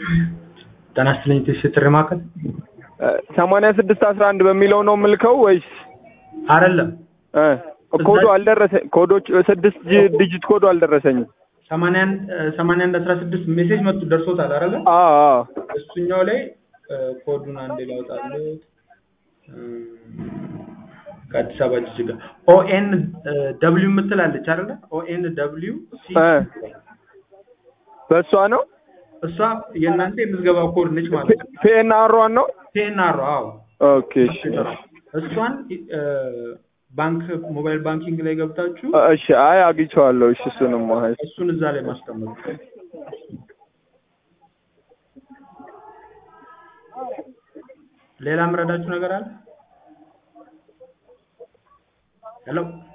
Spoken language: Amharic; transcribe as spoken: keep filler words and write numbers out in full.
ጤና ይስጥልኝ ትሽትር ማከል ሰማንያ ስድስት አስራ አንድ በሚለው ነው መልከው ወይስ አይደለም እ ኮዱ አልደረሰ ኮዶች ስድስት ዲጂት ኮዱ አልደረሰኝም ሰማንያ አንድ ሰማንያ አንድ አስራ ስድስት ሜሴጅ መጥቶ ደርሶታል አይደል አዎ አዎ እሱኛው ላይ ኮዱን አንዴ ላውጣለት ከአዲስ አበባ ጅጅጋ ኦኤን ደብሊው የምትላለች አይደል ኦኤን ደብሊው ሲ በሷ ነው እሷ የእናንተ የምዝገባ ኮድ ነች ማለት ነው ፒኤንአር ዋን ነው ፒኤንአር አዎ ኦኬ እሺ እሷን ባንክ ሞባይል ባንኪንግ ላይ ገብታችሁ እሺ አይ አግኝቼዋለሁ እሺ እሱንም ማለት እሱን እዛ ላይ ማስቀመጥ ሌላ ምረዳችሁ ነገር አለ ሄሎ